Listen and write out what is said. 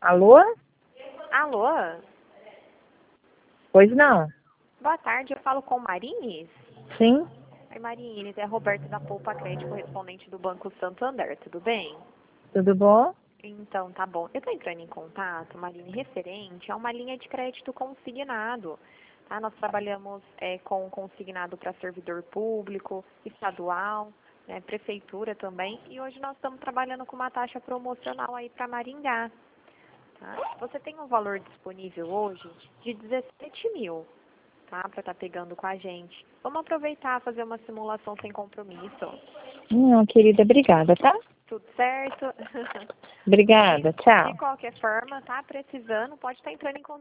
Alô? Alô? Pois não. Boa tarde, eu falo com Marines? Sim? Oi, Marines, é Roberto da Poupa Crédito, correspondente do Banco Santander, tudo bem? Tudo bom? Então, tá bom. Eu tô entrando em contato, Marine, referente a uma linha de crédito consignado. Tá? Nós trabalhamos com consignado para servidor público, estadual, né, prefeitura também, e hoje nós estamos trabalhando com uma taxa promocional aí para Maringá. Tá? Você tem um valor disponível hoje de 17 mil, tá? Para estar pegando com a gente. Vamos aproveitar e fazer uma simulação sem compromisso. Não, querida, obrigada, tá? Tudo certo? Obrigada, De tchau. qualquer forma, tá precisando, pode estar entrando em contato.